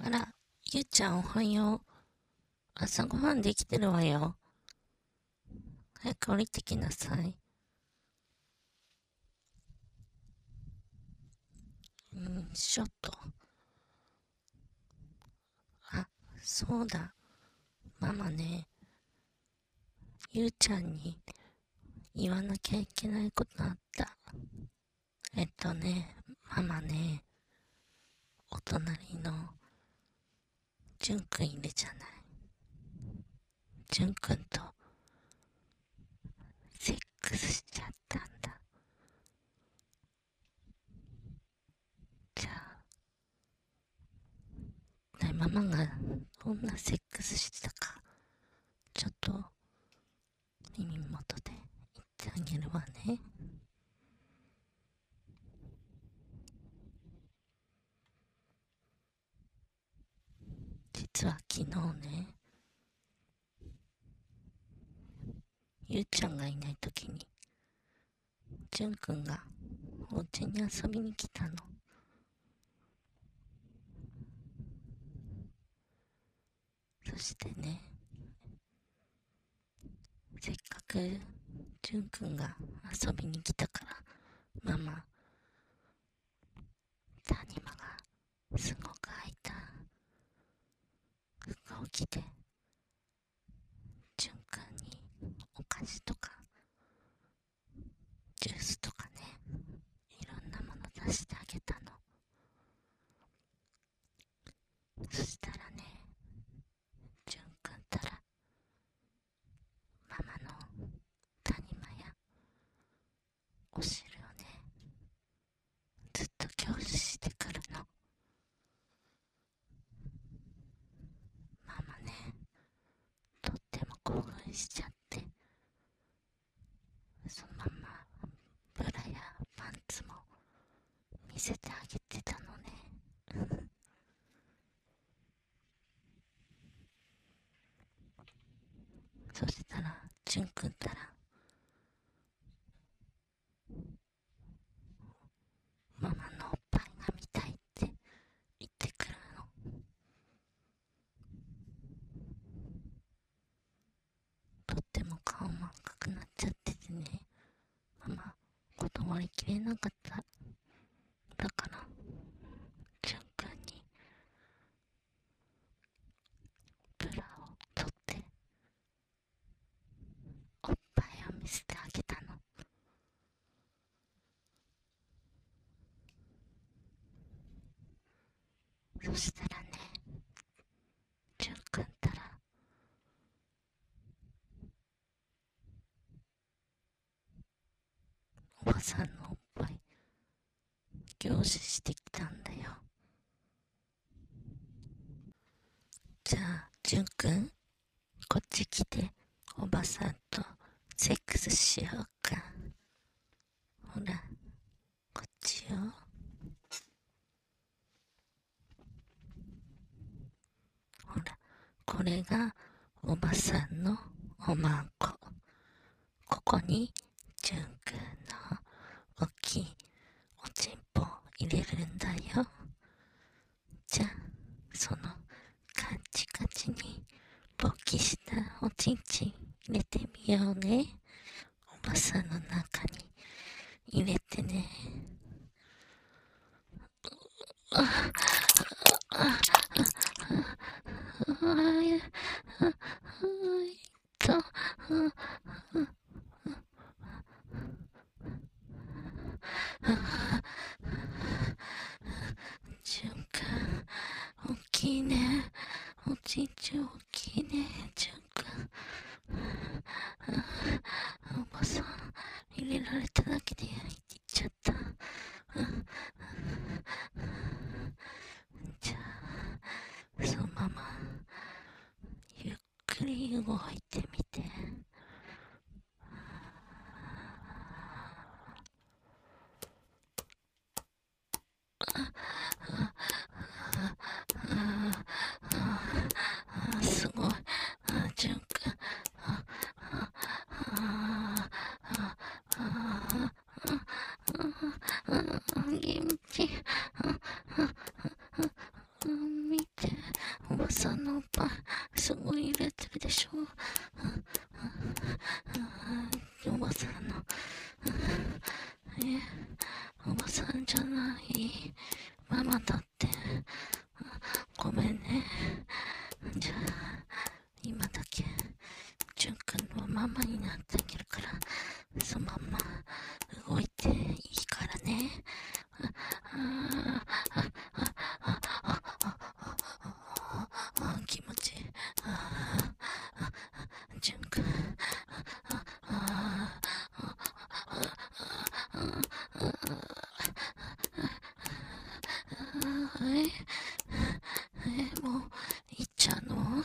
あら、ゆうちゃんおはよう。朝ごはんできてるわよ。早く降りてきなさい。ちょっと。あ、そうだ。ママね、ゆうちゃんに言わなきゃいけないことあった。ママね、お隣のじゅんくんいるじゃない。じゅんくんとセックスしちゃったんだ。じゃあ、ね、ママがどんなセックスしてたか、ちょっと耳元で言ってあげるわね。実は昨日ね、ゆうちゃんがいないときに、じゅんくんがお家に遊びに来たの。そしてね、せっかくじゅんくんが遊びに来たから、ママ、谷間がすごく履いた服を着て、じゅんくんにお菓子とか、ジュースとかね、いろんなもの出してあげたの。そしたらね、じゅんくんたら、ママの谷間やお汁をね、ずっと凝視してくるの。ママね、とっても興奮しちゃって、そのままブラやパンツも見せてあげてたのね。そしたら、じゅんくんたら、ママのおっぱいが見たいって言ってくるの。とっても顔真っ赤くなっちゃっててね、ママ、断りきれなかった。だから、じゅんくんにブラを取っておっぱいを見せてあげたの。そしたらね、じゅんくんたら、おばさんのおっぱい凝視してきたんだよ。じゃあ、じゅんくん、こっち来て、おばさんとセックスしようか。ほら、こっちよ。ほら、これがおばさんのおまんこ。ここに、じゅんくんのおっきいおちんぽ入れるんだよ。じゃあ、そのカチカチに勃起したおちんちん入れてみようね。おばさんの中に入れてね。あ、あ、あ、いと、じゅんくん、おっきいね。おちんちんおっきいね、じゅんくん。おばさん、入れられただけでやりきっちゃった。じゃあ、そのまま、ゆっくり動いてみて。すごい。じゅんくん。元気。見て。 たって。ごめんね。じゃあ、今だけ、じゅんくんのママになってあげるから、そのまま動いていいからね。気持ちいい。じゅんくん。もう、いっちゃうの？もう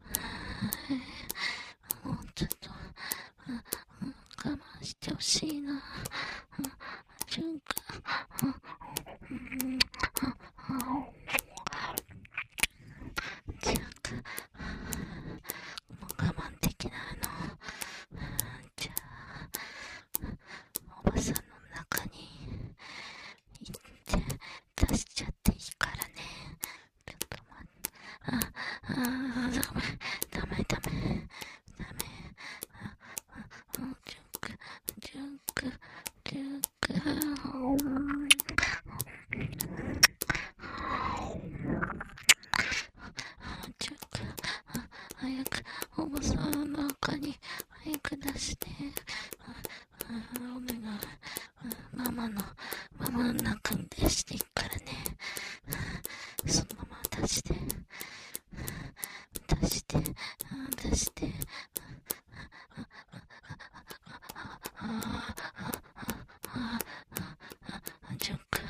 ちょっと、我慢してほしいな。じゅんくん。じゅんくん。もう我慢できないの。じゃあ、おばさんの中に行って出しちゃっていいからね。ちょっと待って。ダメ。じゅんくん。早く、おばさんの中に早く出して。お願い。ママの中に出していくからね。そのまま出して。ジュンク。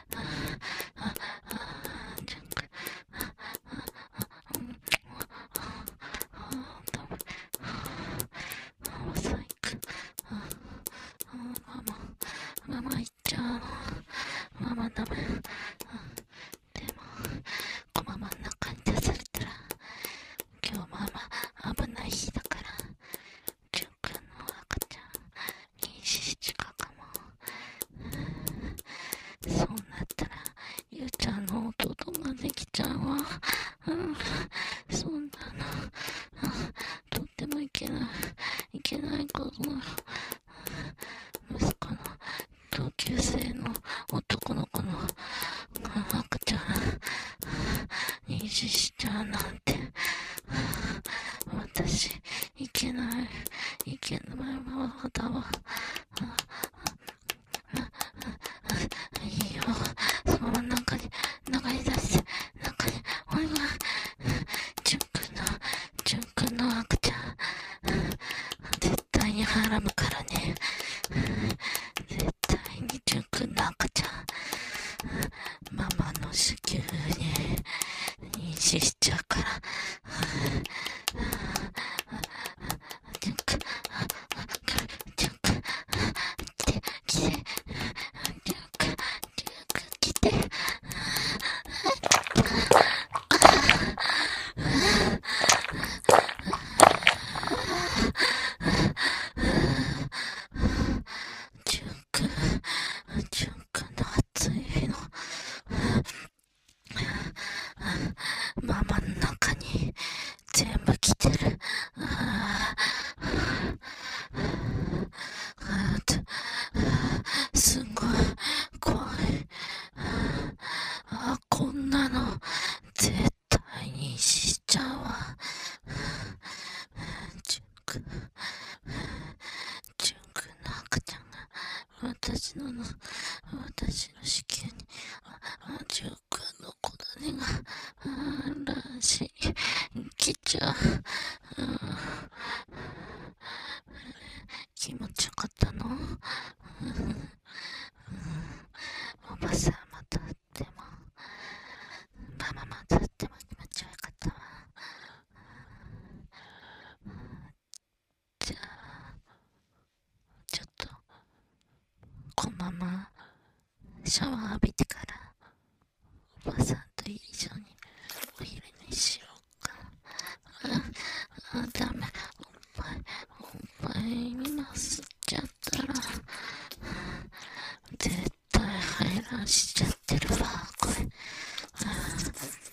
ジュンク。最悪。ママ行っちゃう。ママダメ。でも、ママの中に出されたら、今日ママ危ない日だから、ジュン君の赤ちゃん、妊娠しかも。そうなったら、ゆうちゃんの弟ができちゃうわ。そんなの、とってもいけないことだ。息子の同級生の男の子の赤ちゃん、妊娠しちゃうなんて。私、いけないままだわ。いいよ。そのまま中に出して、お願い。じゅんくんの赤ちゃん、絶対にはらむからね。絶対にじゅんくんの赤ちゃん、ママの子宮に妊娠しちゃうから。じゅんくん、来て。来て。じゅんくんの暑い日のママの中に全部来てる。すごい怖い。こんなの絶対にしちゃうわ。じゅんくんの赤ちゃんが私の子宮に、じゅんくんの子種が卵子来ちゃう。気持ちよかったの？おばさんまたっても、ママまたっても気持ちよかったわ。じゃあ、ちょっと、このままシャワー浴びてから、おばさんと一緒にお昼にしようか。ダメ。おっぱい今吸っちゃったら、絶対排卵しちゃってるわ、これ。